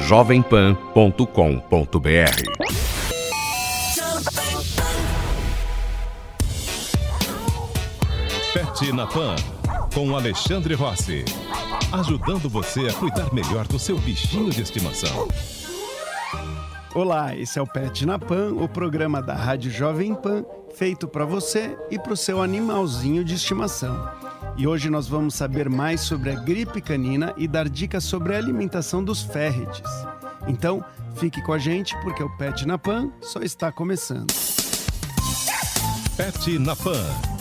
jovempan.com.br. Pet na Pan, com Alexandre Rossi. Ajudando você a cuidar melhor do seu bichinho de estimação. Olá, esse é o Pet na Pan, o programa da Rádio Jovem Pan, feito para você e para o seu animalzinho de estimação. E hoje nós vamos saber mais sobre a gripe canina e dar dicas sobre a alimentação dos ferrets. Então, fique com a gente porque o Pet na Pan só está começando. Pet na Pan.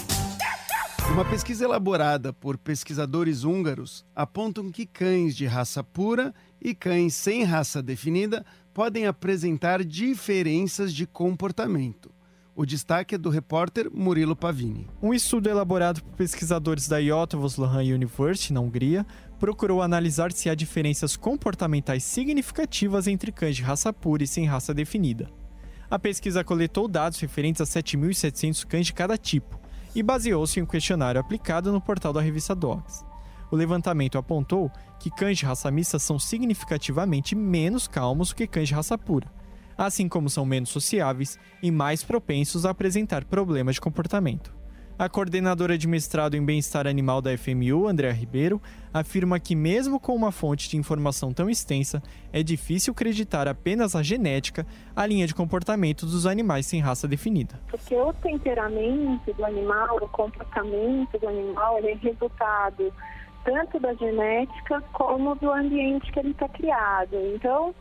Uma pesquisa elaborada por pesquisadores húngaros apontam que cães de raça pura e cães sem raça definida podem apresentar diferenças de comportamento. O destaque é do repórter Murilo Pavini. Um estudo elaborado por pesquisadores da Eötvös Loránd University, na Hungria, procurou analisar se há diferenças comportamentais significativas entre cães de raça pura e sem raça definida. A pesquisa coletou dados referentes a 7.700 cães de cada tipo e baseou-se em um questionário aplicado no portal da revista Dogs. O levantamento apontou que cães de raça mista são significativamente menos calmos que cães de raça pura, assim como são menos sociáveis e mais propensos a apresentar problemas de comportamento. A coordenadora de mestrado em bem-estar animal da FMU, Andréa Ribeiro, afirma que mesmo com uma fonte de informação tão extensa, é difícil acreditar apenas a genética, a linha de comportamento dos animais sem raça definida. Porque o temperamento do animal, o comportamento do animal, ele é resultado tanto da genética como do ambiente que ele está criado. Então,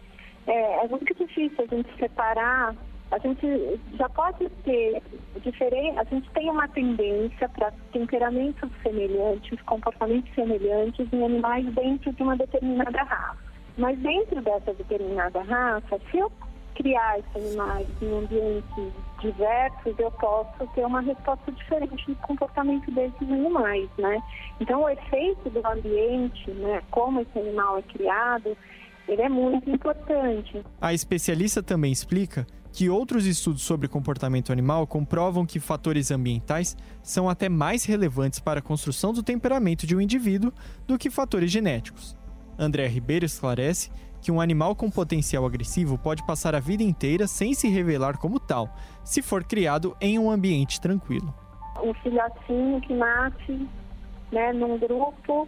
é muito difícil a gente separar. A gente já pode ter diferente, a gente tem uma tendência para temperamentos semelhantes, comportamentos semelhantes em animais dentro de uma determinada raça. Mas dentro dessa determinada raça, se eu criar esses animais em ambientes diversos, eu posso ter uma resposta diferente no comportamento desses animais, né? Então, o efeito do ambiente, né, como esse animal é criado, ele é muito importante. A especialista também explica que outros estudos sobre comportamento animal comprovam que fatores ambientais são até mais relevantes para a construção do temperamento de um indivíduo do que fatores genéticos. Andréa Ribeiro esclarece que um animal com potencial agressivo pode passar a vida inteira sem se revelar como tal, se for criado em um ambiente tranquilo. Um filhotinho que nasce, né, num grupo,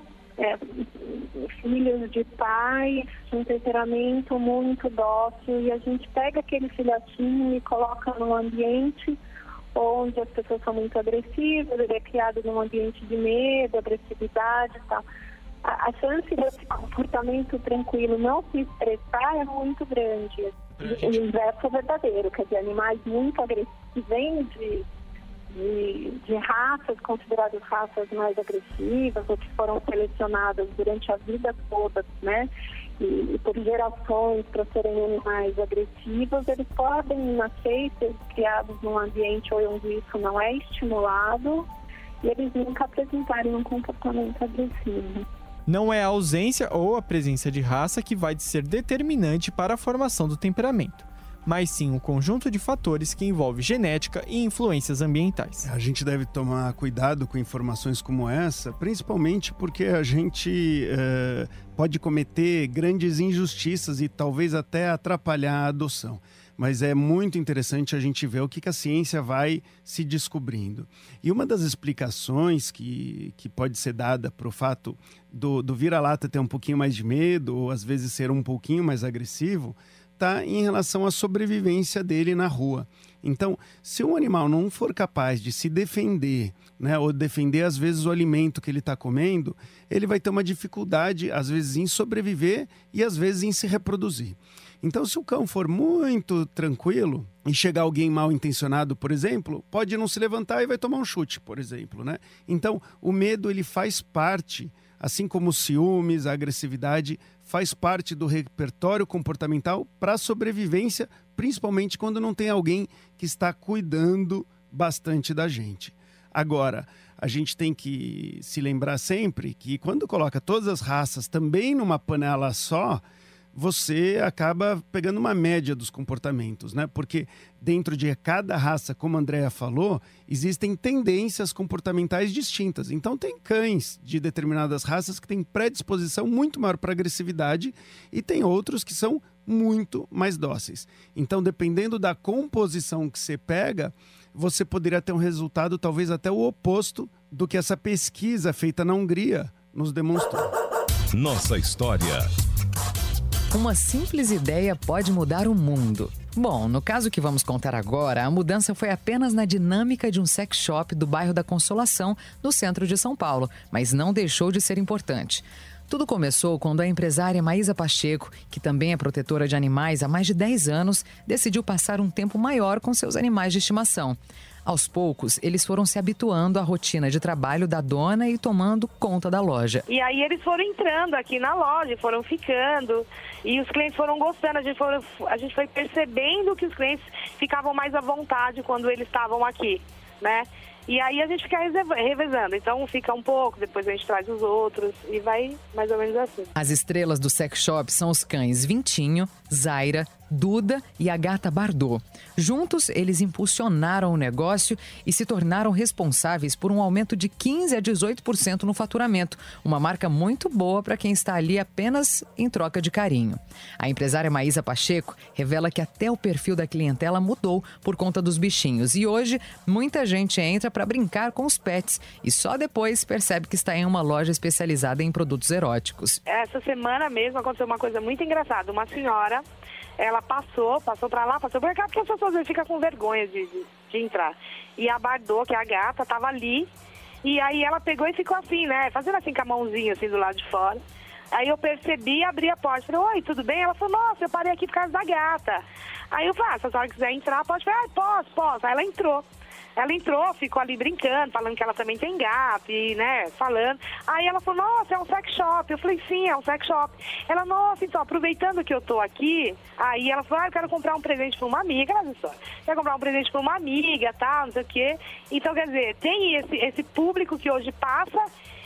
filhos de pais, de um temperamento muito dócil, e a gente pega aquele filhotinho e coloca num ambiente onde as pessoas são muito agressivas, ele é criado num ambiente de medo, agressividade e tal. A chance desse comportamento tranquilo não se expressar é muito grande. O inverso é verdadeiro, quer dizer, animais muito agressivos que vêm de raças consideradas raças mais agressivas ou que foram selecionadas durante a vida toda, né? E por gerações para serem animais agressivos, eles podem nascer e ser criados num ambiente onde isso não é estimulado e eles nunca apresentarem um comportamento agressivo. Não é a ausência ou a presença de raça que vai ser determinante para a formação do temperamento, mas sim um conjunto de fatores que envolve genética e influências ambientais. A gente deve tomar cuidado com informações como essa, principalmente porque a gente pode cometer grandes injustiças e talvez até atrapalhar a adoção. Mas é muito interessante a gente ver o que a ciência vai se descobrindo. E uma das explicações que pode ser dada para o fato do vira-lata ter um pouquinho mais de medo, ou às vezes ser um pouquinho mais agressivo, está em relação à sobrevivência dele na rua. Então, se um animal não for capaz de se defender, né, ou defender às vezes o alimento que ele está comendo, ele vai ter uma dificuldade às vezes em sobreviver e às vezes em se reproduzir. Então, se o cão for muito tranquilo e chegar alguém mal intencionado, por exemplo, pode não se levantar e vai tomar um chute, por exemplo, né? Então, o medo ele faz parte, assim como os ciúmes, a agressividade, faz parte do repertório comportamental para a sobrevivência, principalmente quando não tem alguém que está cuidando bastante da gente. Agora, a gente tem que se lembrar sempre que quando coloca todas as raças também numa panela só, você acaba pegando uma média dos comportamentos, né? Porque dentro de cada raça, como a Andrea falou, existem tendências comportamentais distintas. Então tem cães de determinadas raças que têm predisposição muito maior para agressividade e tem outros que são muito mais dóceis. Então, dependendo da composição que você pega, você poderia ter um resultado talvez até o oposto do que essa pesquisa feita na Hungria nos demonstrou. Nossa história. Uma simples ideia pode mudar o mundo. Bom, no caso que vamos contar agora, a mudança foi apenas na dinâmica de um sex shop do bairro da Consolação, no centro de São Paulo, mas não deixou de ser importante. Tudo começou quando a empresária Maísa Pacheco, que também é protetora de animais há mais de 10 anos, decidiu passar um tempo maior com seus animais de estimação. Aos poucos, eles foram se habituando à rotina de trabalho da dona e tomando conta da loja. E aí eles foram entrando aqui na loja, foram ficando e os clientes foram gostando. A gente foi percebendo que os clientes ficavam mais à vontade quando eles estavam aqui, né? E aí a gente fica revezando. Então fica um pouco, depois a gente traz os outros e vai mais ou menos assim. As estrelas do sex shop são os cães Vintinho, Zaira, Duda e a gata Bardot. Juntos, eles impulsionaram o negócio e se tornaram responsáveis por um aumento de 15% a 18% no faturamento. Uma marca muito boa para quem está ali apenas em troca de carinho. A empresária Maísa Pacheco revela que até o perfil da clientela mudou por conta dos bichinhos. E hoje, muita gente entra para brincar com os pets e só depois percebe que está em uma loja especializada em produtos eróticos. Essa semana mesmo aconteceu uma coisa muito engraçada. Uma senhora, ela passou pra lá, passou por cá, porque as pessoas ficam com vergonha de entrar. E a Bardot, que é a gata, tava ali, e aí ela pegou e ficou assim, né, fazendo assim com a mãozinha, assim, do lado de fora. Aí eu percebi e abri a porta. Falei, oi, tudo bem? Ela falou, nossa, eu parei aqui por causa da gata. Aí eu falei, se a senhora quiser entrar, pode. Eu falei, posso. Aí ela entrou. Ela entrou, ficou ali brincando, falando que ela também tem gato, e, né, falando. Aí ela falou, nossa, é um sex shop. Eu falei, sim, é um sex shop. Ela, nossa, então, aproveitando que eu tô aqui, aí ela falou, eu quero comprar um presente pra uma amiga, quero comprar um presente pra uma amiga, tal, não sei o quê. Então, quer dizer, tem esse público que hoje passa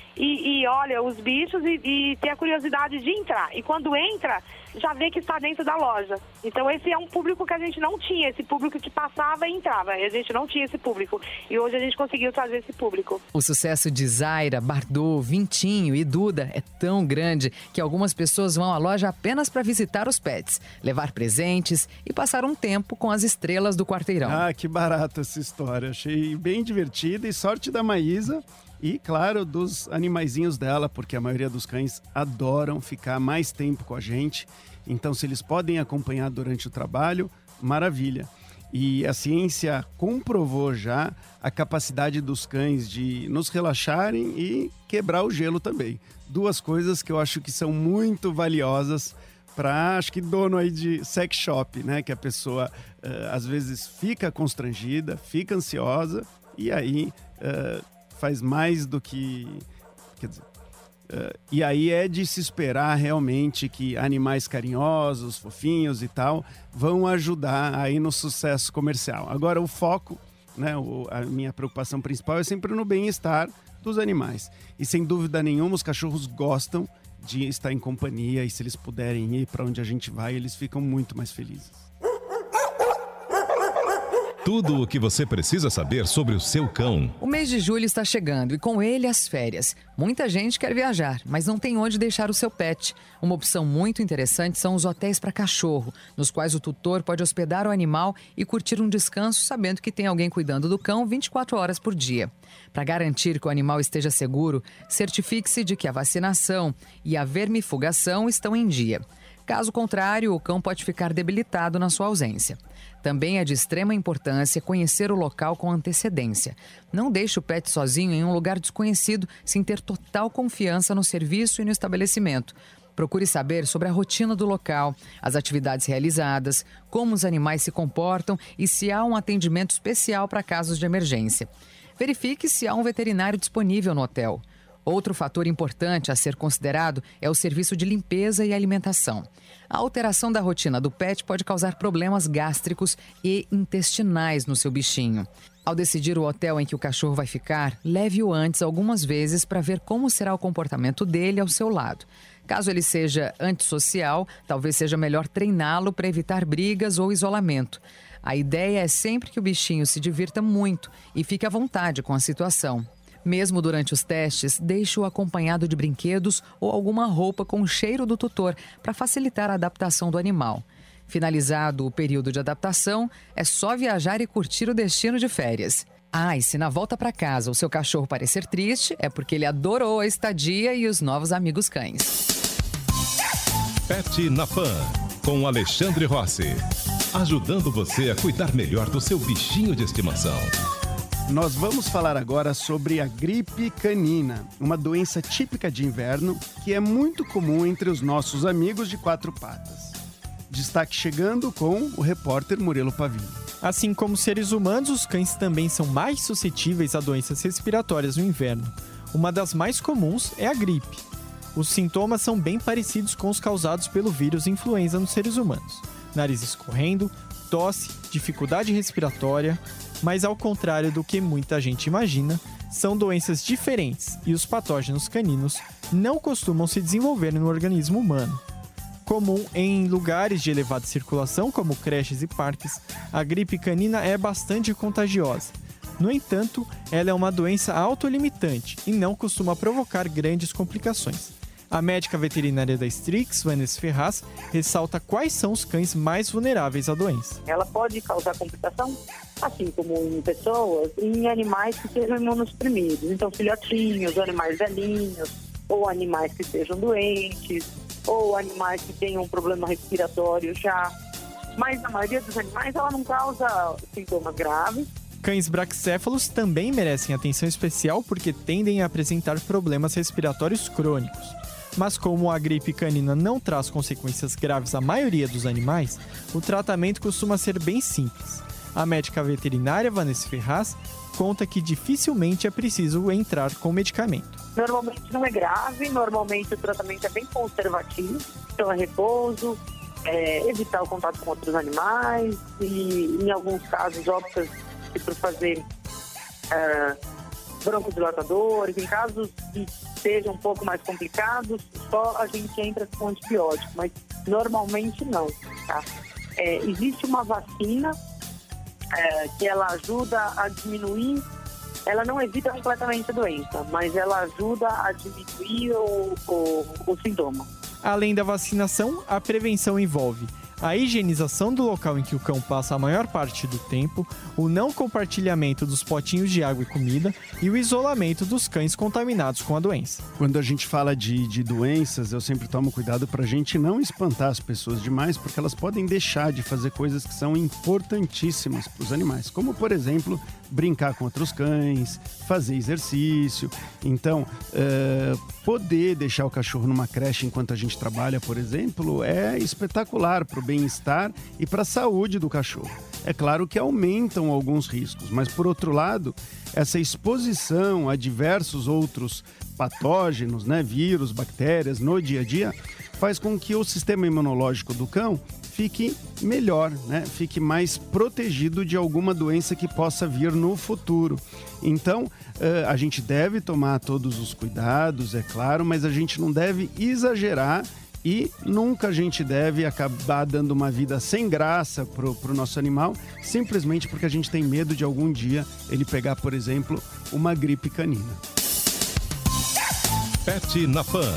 e olha os bichos e tem a curiosidade de entrar. E quando entra, já vê que está dentro da loja. Então esse é um público que a gente não tinha, esse público que passava e entrava. E a gente não tinha esse público. E hoje a gente conseguiu trazer esse público. O sucesso de Zaira, Bardot, Vintinho e Duda é tão grande que algumas pessoas vão à loja apenas para visitar os pets, levar presentes e passar um tempo com as estrelas do quarteirão. Ah, que barata essa história. Achei bem divertida e sorte da Maísa. E, claro, dos animaizinhos dela, porque a maioria dos cães adoram ficar mais tempo com a gente. Então, se eles podem acompanhar durante o trabalho, maravilha. E a ciência comprovou já a capacidade dos cães de nos relaxarem e quebrar o gelo também. Duas coisas que eu acho que são muito valiosas para, acho que, dono aí de sex shop, né? Que a pessoa, às vezes, fica constrangida, fica ansiosa e aí... faz mais do que... Quer dizer, e aí é de se esperar realmente que animais carinhosos, fofinhos e tal, vão ajudar aí no sucesso comercial. Agora, o foco, né, a minha preocupação principal é sempre no bem-estar dos animais. E sem dúvida nenhuma, os cachorros gostam de estar em companhia e se eles puderem ir para onde a gente vai, eles ficam muito mais felizes. Tudo o que você precisa saber sobre o seu cão. O mês de julho está chegando e com ele as férias. Muita gente quer viajar, mas não tem onde deixar o seu pet. Uma opção muito interessante são os hotéis para cachorro, nos quais o tutor pode hospedar o animal e curtir um descanso sabendo que tem alguém cuidando do cão 24 horas por dia. Para garantir que o animal esteja seguro, certifique-se de que a vacinação e a vermifugação estão em dia. Caso contrário, o cão pode ficar debilitado na sua ausência. Também é de extrema importância conhecer o local com antecedência. Não deixe o pet sozinho em um lugar desconhecido sem ter total confiança no serviço e no estabelecimento. Procure saber sobre a rotina do local, as atividades realizadas, como os animais se comportam e se há um atendimento especial para casos de emergência. Verifique se há um veterinário disponível no hotel. Outro fator importante a ser considerado é o serviço de limpeza e alimentação. A alteração da rotina do pet pode causar problemas gástricos e intestinais no seu bichinho. Ao decidir o hotel em que o cachorro vai ficar, leve-o antes algumas vezes para ver como será o comportamento dele ao seu lado. Caso ele seja antissocial, talvez seja melhor treiná-lo para evitar brigas ou isolamento. A ideia é sempre que o bichinho se divirta muito e fique à vontade com a situação. Mesmo durante os testes, deixe-o acompanhado de brinquedos ou alguma roupa com o cheiro do tutor para facilitar a adaptação do animal. Finalizado o período de adaptação, é só viajar e curtir o destino de férias. E se na volta para casa o seu cachorro parecer triste, é porque ele adorou a estadia e os novos amigos cães. Pet na Pan, com Alexandre Rossi. Ajudando você a cuidar melhor do seu bichinho de estimação. Nós vamos falar agora sobre a gripe canina, uma doença típica de inverno que é muito comum entre os nossos amigos de quatro patas. Destaque chegando com o repórter Murilo Pavini. Assim como seres humanos, os cães também são mais suscetíveis a doenças respiratórias no inverno. Uma das mais comuns é a gripe. Os sintomas são bem parecidos com os causados pelo vírus influenza nos seres humanos. Nariz escorrendo, tosse, dificuldade respiratória, mas ao contrário do que muita gente imagina, são doenças diferentes e os patógenos caninos não costumam se desenvolver no organismo humano. Comum em lugares de elevada circulação, como creches e parques, a gripe canina é bastante contagiosa. No entanto, ela é uma doença autolimitante e não costuma provocar grandes complicações. A médica veterinária da Strix, Vanessa Ferraz, ressalta quais são os cães mais vulneráveis à doença. Ela pode causar complicação, assim como em pessoas, em animais que sejam imunossuprimidos. Então, filhotinhos, animais velhinhos, ou animais que sejam doentes, ou animais que tenham um problema respiratório já. Mas na maioria dos animais ela não causa sintomas graves. Cães braxéfalos também merecem atenção especial porque tendem a apresentar problemas respiratórios crônicos. Mas como a gripe canina não traz consequências graves à maioria dos animais, o tratamento costuma ser bem simples. A médica veterinária Vanessa Ferraz conta que dificilmente é preciso entrar com medicamento. Normalmente não é grave, normalmente o tratamento é bem conservativo, então é repouso, evitar o contato com outros animais e, em alguns casos, opta-se por fazer broncodilatadores. Em casos que sejam um pouco mais complicados, só a gente entra com antibiótico, mas normalmente não. Tá? Existe uma vacina que ela ajuda a diminuir, ela não evita completamente a doença, mas ela ajuda a diminuir o sintoma. Além da vacinação, a prevenção envolve a higienização do local em que o cão passa a maior parte do tempo, o não compartilhamento dos potinhos de água e comida e o isolamento dos cães contaminados com a doença. Quando a gente fala de doenças, eu sempre tomo cuidado para a gente não espantar as pessoas demais, porque elas podem deixar de fazer coisas que são importantíssimas para os animais, como, por exemplo, brincar com outros cães, fazer exercício. Então, poder deixar o cachorro numa creche enquanto a gente trabalha, por exemplo, é espetacular para o bem-estar e para a saúde do cachorro. É claro que aumentam alguns riscos, mas, por outro lado, essa exposição a diversos outros patógenos, vírus, bactérias, no dia a dia, faz com que o sistema imunológico do cão fique melhor, fique mais protegido de alguma doença que possa vir no futuro. Então, a gente deve tomar todos os cuidados, é claro, mas a gente não deve exagerar e nunca a gente deve acabar dando uma vida sem graça pro nosso animal, simplesmente porque a gente tem medo de algum dia ele pegar, por exemplo, uma gripe canina. Pet na Pan.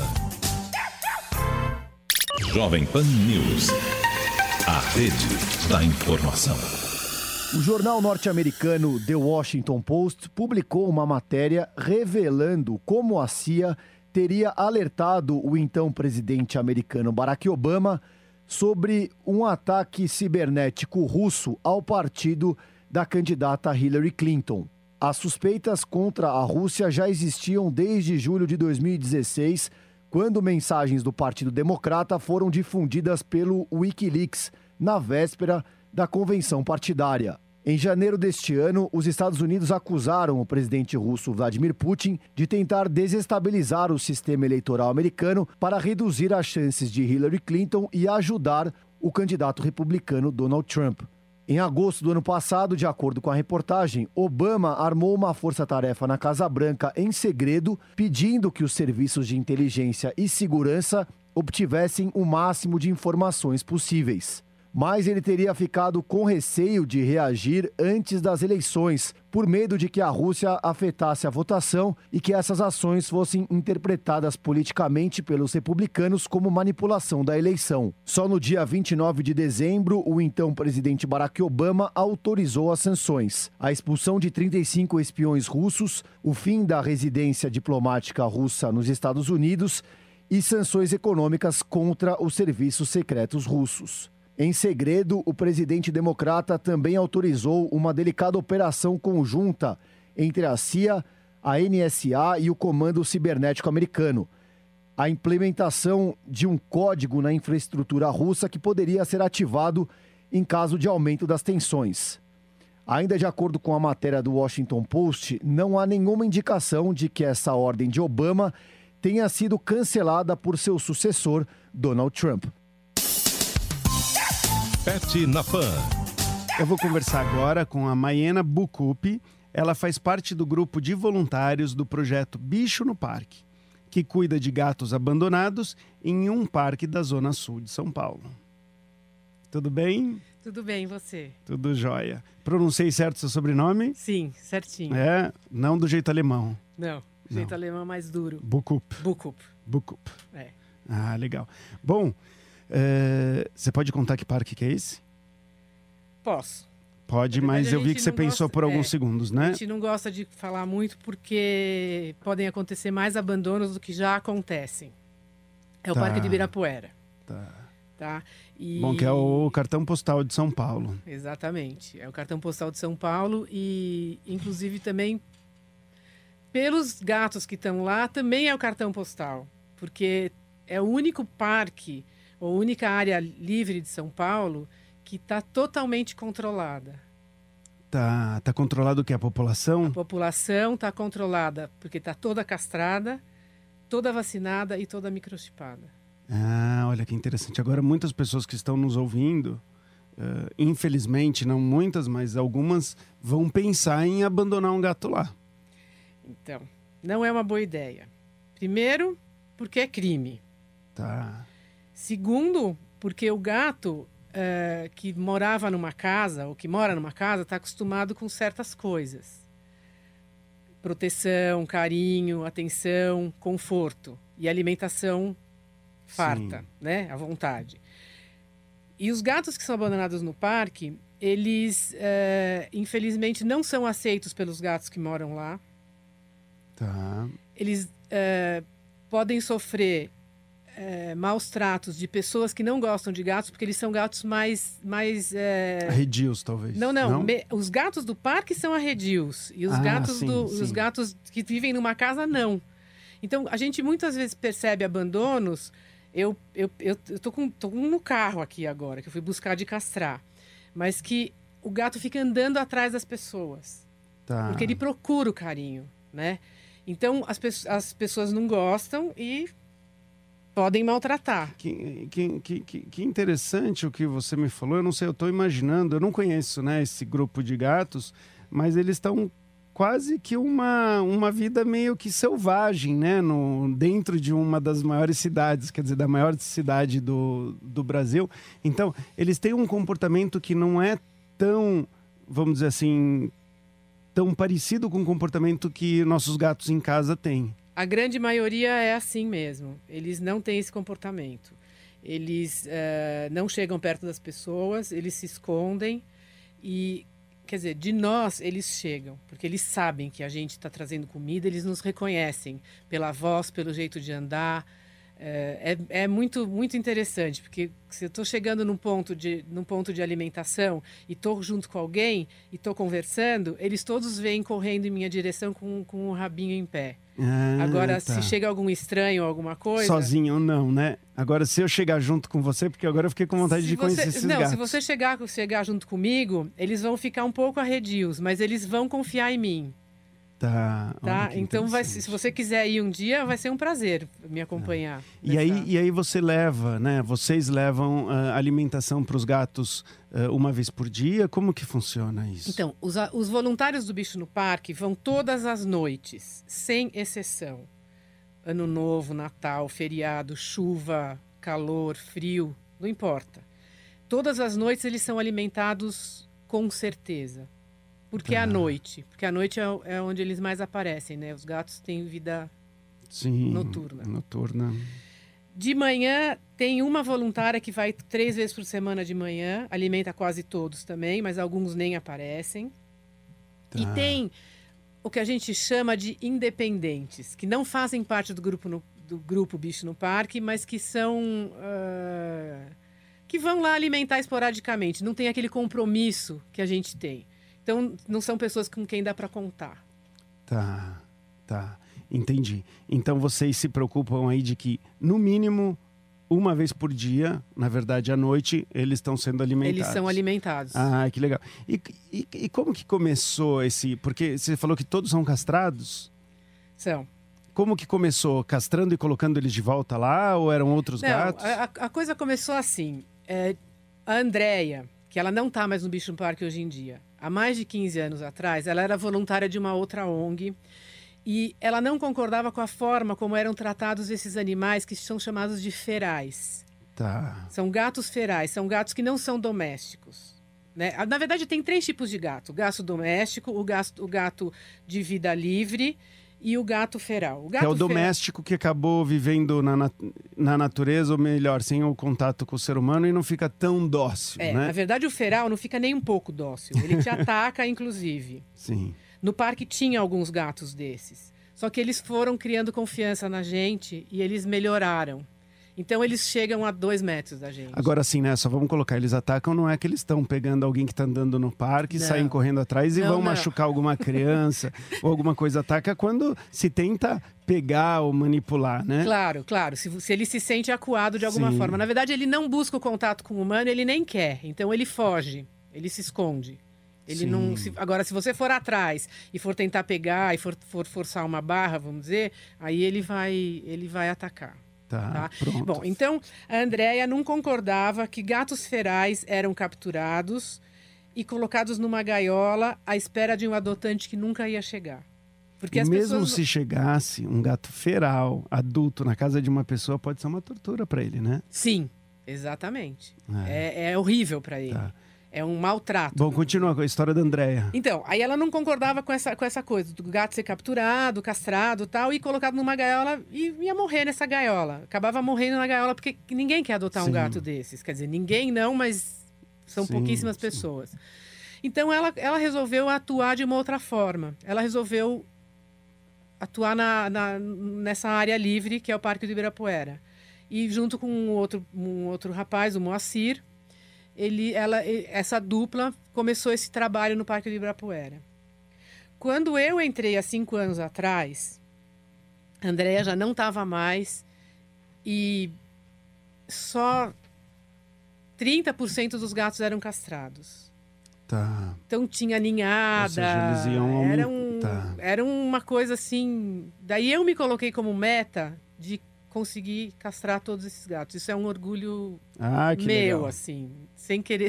Jovem Pan News. A rede da informação. O jornal norte-americano The Washington Post publicou uma matéria revelando como a CIA teria alertado o então presidente americano Barack Obama sobre um ataque cibernético russo ao partido da candidata Hillary Clinton. As suspeitas contra a Rússia já existiam desde julho de 2016, quando mensagens do Partido Democrata foram difundidas pelo Wikileaks na véspera da convenção partidária. Em janeiro deste ano, os Estados Unidos acusaram o presidente russo Vladimir Putin de tentar desestabilizar o sistema eleitoral americano para reduzir as chances de Hillary Clinton e ajudar o candidato republicano Donald Trump. Em agosto do ano passado, de acordo com a reportagem, Obama armou uma força-tarefa na Casa Branca em segredo, pedindo que os serviços de inteligência e segurança obtivessem o máximo de informações possíveis. Mas ele teria ficado com receio de reagir antes das eleições, por medo de que a Rússia afetasse a votação e que essas ações fossem interpretadas politicamente pelos republicanos como manipulação da eleição. Só no dia 29 de dezembro, o então presidente Barack Obama autorizou as sanções. A expulsão de 35 espiões russos, o fim da residência diplomática russa nos Estados Unidos e sanções econômicas contra os serviços secretos russos. Em segredo, o presidente democrata também autorizou uma delicada operação conjunta entre a CIA, a NSA e o Comando Cibernético Americano. A implementação de um código na infraestrutura russa que poderia ser ativado em caso de aumento das tensões. Ainda de acordo com a matéria do Washington Post, não há nenhuma indicação de que essa ordem de Obama tenha sido cancelada por seu sucessor, Donald Trump. Pet na Pan. Eu vou conversar agora com a Maena Bucupi. Ela faz parte do grupo de voluntários do projeto Bicho no Parque, que cuida de gatos abandonados em um parque da Zona Sul de São Paulo. Tudo bem? Tudo bem, e você? Tudo jóia. Pronunciei certo seu sobrenome? Sim, certinho. É, não do jeito alemão. Não, do jeito alemão mais duro. Bucup. Bucup. É. Ah, legal. Bom, você pode contar que parque que é esse? Posso. Pode, mas eu vi que você pensou por alguns segundos, né? A gente não gosta de falar muito porque podem acontecer mais abandonos do que já acontecem. É o Parque de Ibirapuera. Tá? Bom, que é o cartão postal de São Paulo. Exatamente. É o cartão postal de São Paulo e, inclusive, também pelos gatos que estão lá, também é o cartão postal. Porque é o único parque, ou única área livre de São Paulo que está totalmente controlada. Tá controlado o que? A população? A população está controlada porque está toda castrada, toda vacinada e toda microchipada. Ah, olha que interessante. Agora, muitas pessoas que estão nos ouvindo, infelizmente, não muitas, mas algumas, vão pensar em abandonar um gato lá. Então, não é uma boa ideia. Primeiro, porque é crime. Tá. Segundo, porque o gato que morava numa casa, ou que mora numa casa, está acostumado com certas coisas. Proteção, carinho, atenção, conforto e alimentação farta, Sim. né? À vontade. E os gatos que são abandonados no parque, eles, infelizmente, não são aceitos pelos gatos que moram lá. Tá. Eles podem sofrer maus tratos de pessoas que não gostam de gatos, porque eles são gatos mais Arredios, talvez. Não. Os gatos do parque são arredios. E os os gatos que vivem numa casa, não. Então, a gente muitas vezes percebe abandonos. Eu tô no carro aqui agora, que eu fui buscar de castrar. Mas que o gato fica andando atrás das pessoas. Tá. Porque ele procura o carinho, né? Então, as pessoas não gostam e podem maltratar. Que interessante o que você me falou. Eu não sei, eu estou imaginando, eu não conheço, né, esse grupo de gatos, mas eles estão quase que uma vida meio que selvagem, né, dentro de uma das maiores cidades, quer dizer, da maior cidade do Brasil. Então, eles têm um comportamento que não é tão, vamos dizer assim, tão parecido com o comportamento que nossos gatos em casa têm. A grande maioria é assim mesmo. Eles não têm esse comportamento. Eles não chegam perto das pessoas, eles se escondem e, quer dizer, de nós eles chegam, porque eles sabem que a gente está trazendo comida, eles nos reconhecem pela voz, pelo jeito de andar. É muito, muito interessante, porque se eu estou chegando num ponto de alimentação e estou junto com alguém e estou conversando, eles todos vêm correndo em minha direção com o rabinho em pé. Agora, tá. se chega algum estranho ou alguma coisa... Sozinho ou não, né? Agora, se eu chegar junto com você, porque agora eu fiquei com vontade de conhecer esses gatos. Se você chegar junto comigo, eles vão ficar um pouco arredios, mas eles vão confiar em mim. Tá. Então, se você quiser ir um dia, vai ser um prazer me acompanhar. E aí você leva, né? Vocês levam alimentação para os gatos uma vez por dia? Como que funciona isso? Então, os voluntários do Bicho no Parque vão todas as noites, sem exceção. Ano Novo, Natal, feriado, chuva, calor, frio, não importa. Todas as noites eles são alimentados com certeza. Porque é à noite. Porque à noite é onde eles mais aparecem, né? Os gatos têm vida noturna. De manhã, tem uma voluntária que vai 3 vezes por semana de manhã. Alimenta quase todos também, mas alguns nem aparecem. E tem o que a gente chama de independentes, que não fazem parte do grupo Bicho no Parque, mas que são... que vão lá alimentar esporadicamente. Não tem aquele compromisso que a gente tem. Então, não são pessoas com quem dá para contar. Tá. Entendi. Então, vocês se preocupam aí de que, no mínimo, uma vez por dia, na verdade, à noite, eles estão sendo alimentados. Eles são alimentados. Ah, que legal. E como que começou esse... Porque você falou que todos são castrados? São. Como que começou? Castrando e colocando eles de volta lá? Ou eram outros gatos? A coisa começou assim. A Andréia, que ela não está mais no Bicho no Parque hoje em dia. Há mais de 15 anos atrás, ela era voluntária de uma outra ONG e ela não concordava com a forma como eram tratados esses animais que são chamados de ferais. Tá. São gatos ferais, são gatos que não são domésticos. Né? Na verdade, tem 3 tipos de gato. O gato doméstico, o gato de vida livre e o gato feral. Que é o doméstico que acabou vivendo na natureza, ou melhor, sem o contato com o ser humano e não fica tão dócil, né? Na verdade, o feral não fica nem um pouco dócil. Ele te ataca, inclusive. Sim. No parque tinha alguns gatos desses. Só que eles foram criando confiança na gente e eles melhoraram. Então, eles chegam a 2 metros da gente. Agora sim, né? Só vamos colocar, eles atacam, não é que eles estão pegando alguém que está andando no parque, saem correndo atrás e vão machucar alguma criança ou alguma coisa. Ataca quando se tenta pegar ou manipular, né? Claro. Se ele se sente acuado de alguma forma. Na verdade, ele não busca o contato com o humano, ele nem quer. Então, ele foge, ele se esconde. Ele não. Agora, se você for atrás e for tentar pegar e for forçar uma barra, vamos dizer, aí ele vai atacar. Tá? Pronto. Bom, então a Andréia não concordava que gatos ferais eram capturados e colocados numa gaiola à espera de um adotante que nunca ia chegar. Porque as mesmo pessoas... se chegasse um gato feral, adulto, na casa de uma pessoa, pode ser uma tortura para ele, né? Sim, exatamente. É horrível para ele. Tá. É um maltrato. Bom, continua com a história da Andréia. Então, aí ela não concordava com essa coisa do gato ser capturado, castrado e tal, e colocado numa gaiola e ia morrer nessa gaiola. Acabava morrendo na gaiola porque ninguém quer adotar um gato desses. Quer dizer, ninguém não, mas são pouquíssimas pessoas. Então, ela resolveu atuar de uma outra forma. Ela resolveu atuar nessa área livre, que é o Parque do Ibirapuera. E junto com um outro rapaz, o Moacir, essa dupla começou esse trabalho no Parque do Ibirapuera. Quando eu entrei há 5 anos atrás, a Andréia já não estava mais e só 30% dos gatos eram castrados. Tá. Então tinha ninhada, ou seja, eles iam era uma coisa assim... Daí eu me coloquei como meta de conseguir castrar todos esses gatos. Isso é um orgulho que meu, legal. assim, sem querer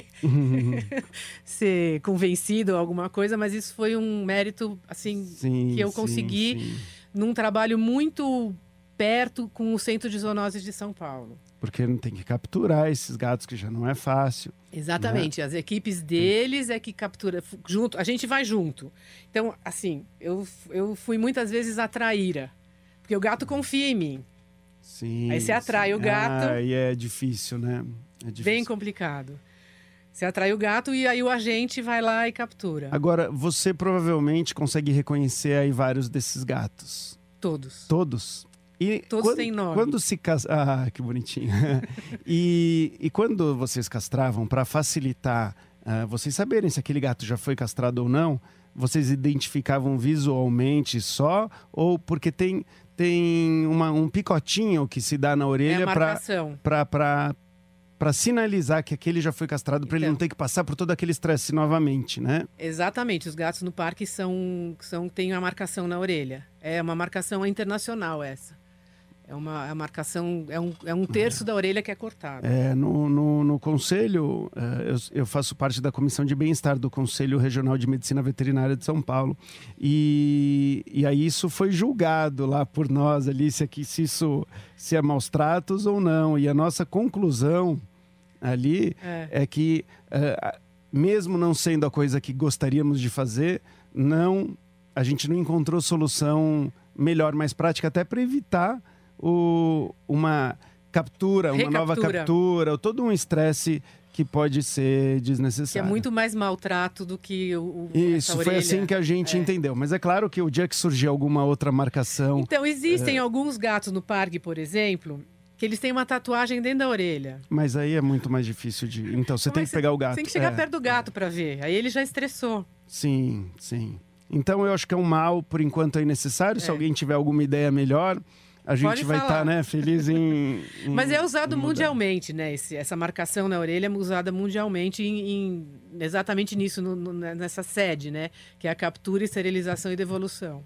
ser convencido ou alguma coisa, mas isso foi um mérito, assim, que eu consegui num trabalho muito perto com o Centro de Zoonoses de São Paulo. Porque não tem que capturar esses gatos, que já não é fácil. Exatamente. Né? As equipes deles é que captura junto. A gente vai junto. Então, assim, eu fui muitas vezes a traíra. Porque o gato confia em mim. Sim. Aí você atrai o gato. Aí é difícil, né? É difícil. Bem complicado. Você atrai o gato e aí o agente vai lá e captura. Agora, você provavelmente consegue reconhecer aí vários desses gatos. Todos. Todos? E todos têm nome. Quando se que bonitinho. E quando vocês castravam, para facilitar vocês saberem se aquele gato já foi castrado ou não, vocês identificavam visualmente só? Ou porque tem um picotinho que se dá na orelha para sinalizar que aquele já foi castrado, para ele não ter que passar por todo aquele estresse novamente, né? Exatamente. Os gatos no parque têm a marcação na orelha. É uma marcação internacional essa. É uma marcação, é um terço da orelha que é cortado. No Conselho, eu faço parte da Comissão de Bem-Estar do Conselho Regional de Medicina Veterinária de São Paulo. E aí isso foi julgado lá por nós, Alicia, se é maus tratos ou não. E a nossa conclusão ali é que, mesmo não sendo a coisa que gostaríamos de fazer, a gente não encontrou solução melhor, mais prática, até para evitar uma nova captura, ou todo um estresse que pode ser desnecessário. Que é muito mais maltrato do que Isso, foi assim que a gente entendeu. Mas é claro que o dia que surgir alguma outra marcação... Então, existem alguns gatos no parque, por exemplo, que eles têm uma tatuagem dentro da orelha. Mas aí é muito mais difícil de... Então, você tem que pegar o gato. Você tem que chegar perto do gato para ver. Aí ele já estressou. Sim. Então, eu acho que é um mal, por enquanto, aí necessário. Se alguém tiver alguma ideia melhor... A gente vai estar, feliz em Mas é usado mundialmente, né? Essa marcação na orelha é usada mundialmente exatamente nisso, nessa sede, né? Que é a captura, esterilização e devolução.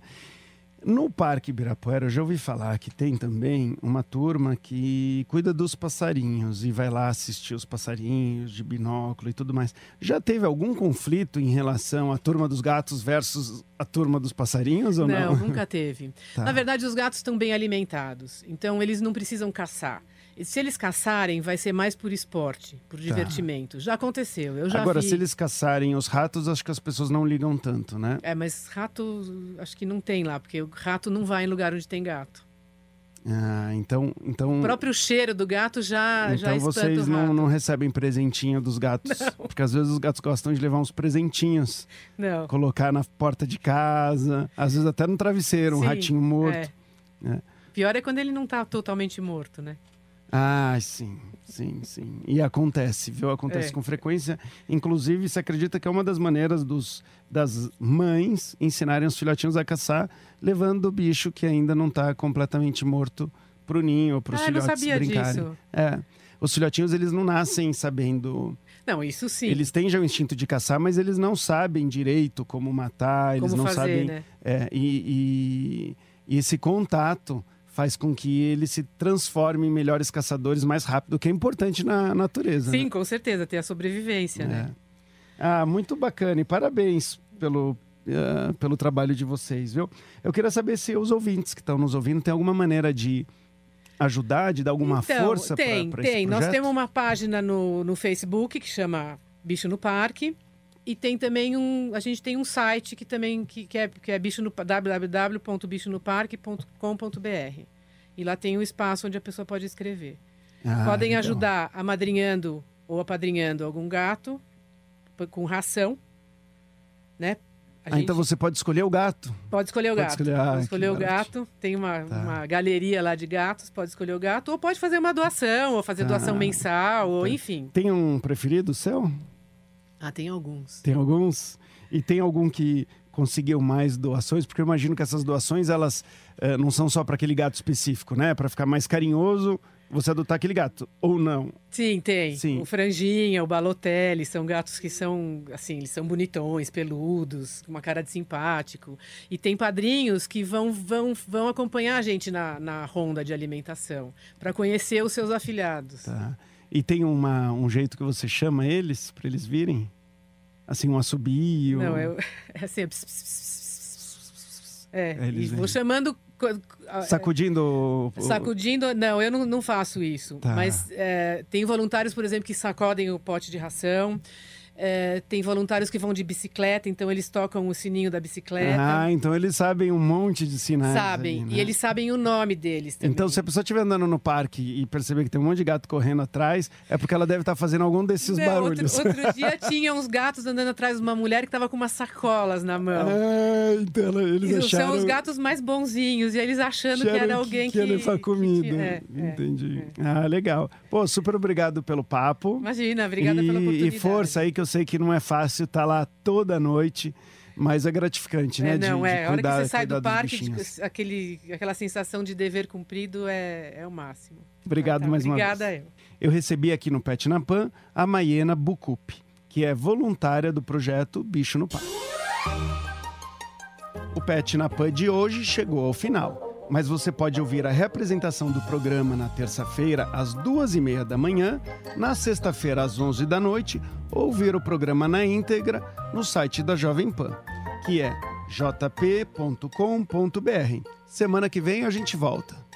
No Parque Ibirapuera, eu já ouvi falar que tem também uma turma que cuida dos passarinhos e vai lá assistir os passarinhos de binóculo e tudo mais. Já teve algum conflito em relação à turma dos gatos versus a turma dos passarinhos ou não? Não, nunca teve. Na verdade, os gatos estão bem alimentados, então eles não precisam caçar. Se eles caçarem, vai ser mais por esporte, por divertimento. Já aconteceu, eu já Agora, vi... se eles caçarem os ratos, acho que as pessoas não ligam tanto, né? Mas rato, acho que não tem lá, porque o rato não vai em lugar onde tem gato. Então... O próprio cheiro do gato já espanta o rato. Então vocês não recebem presentinho dos gatos? Não. Porque às vezes os gatos gostam de levar uns presentinhos. Não. Colocar na porta de casa, às vezes até no travesseiro, um ratinho morto. Pior é quando ele não está totalmente morto, né? Sim. E acontece, viu? Acontece com frequência. Inclusive, se acredita que é uma das maneiras das mães ensinarem os filhotinhos a caçar, levando o bicho que ainda não está completamente morto pro ninho ou pros filhotes brincarem. Não sabia disso. Os filhotinhos, eles não nascem sabendo... Não, isso sim. Eles têm já o instinto de caçar, mas eles não sabem direito como matar, eles não sabem... Né? E esse contato faz com que eles se transformem em melhores caçadores mais rápido, que é importante na natureza. Sim, né? Com certeza, ter a sobrevivência, né? Muito bacana, e parabéns pelo trabalho de vocês, viu? Eu queria saber se os ouvintes que estão nos ouvindo têm alguma maneira de ajudar, de dar alguma força para esse projeto? Nós temos uma página no Facebook que chama Bicho no Parque. E tem também a gente tem um site que também que é www.bichonoparque.com.br. E lá tem um espaço onde a pessoa pode escrever. Podem ajudar amadrinhando ou apadrinhando algum gato com ração, né? Então você pode escolher o gato? Pode escolher o gato. Pode escolher o gato. Tem uma galeria lá de gatos, pode escolher o gato. Ou pode fazer uma doação, ou fazer doação mensal, ou enfim. Tem um preferido seu? Tem alguns. Tem alguns? E tem algum que conseguiu mais doações? Porque eu imagino que essas doações, elas não são só para aquele gato específico, né? Para ficar mais carinhoso, você adotar aquele gato, ou não? Sim, tem. Sim. O Franjinha, o Balotelli, são gatos que são, assim, eles são bonitões, peludos, com uma cara de simpático. E tem padrinhos que vão acompanhar a gente na ronda de alimentação, para conhecer os seus afilhados. E tem um jeito que você chama eles, para eles virem? Assim, um assobio? Não, é assim... e vou chamando... Sacudindo? Sacudindo, não, eu não faço isso. Mas tem voluntários, por exemplo, que sacodem o pote de ração. Tem voluntários que vão de bicicleta, então eles tocam o sininho da bicicleta. Então eles sabem um monte de sinais. Sabem, ali, né? E eles sabem o nome deles também. Então, se a pessoa estiver andando no parque e perceber que tem um monte de gato correndo atrás, é porque ela deve estar fazendo algum desses barulhos. Outro dia tinha uns gatos andando atrás de uma mulher que estava com umas sacolas na mão. Então eles acharam... São os gatos mais bonzinhos, e eles achando que era alguém que... ia levar comida. Entendi. Legal. Pô, super obrigado pelo papo. Imagina, obrigada pela oportunidade. E força aí, que eu sei que não é fácil estar lá toda noite, mas é gratificante, né? A hora que você sai do parque, aquela sensação de dever cumprido é o máximo. Obrigado mais uma vez. Obrigada eu recebi aqui no Pet na Pan a Maiena Bucupi, que é voluntária do projeto Bicho no Parque. O Pet na Pan de hoje chegou ao final. mas você pode ouvir a reapresentação do programa na terça-feira, às 2h30 da manhã, na sexta-feira, às 11 da noite, ou ouvir o programa na íntegra no site da Jovem Pan, que é jp.com.br. Semana que vem a gente volta.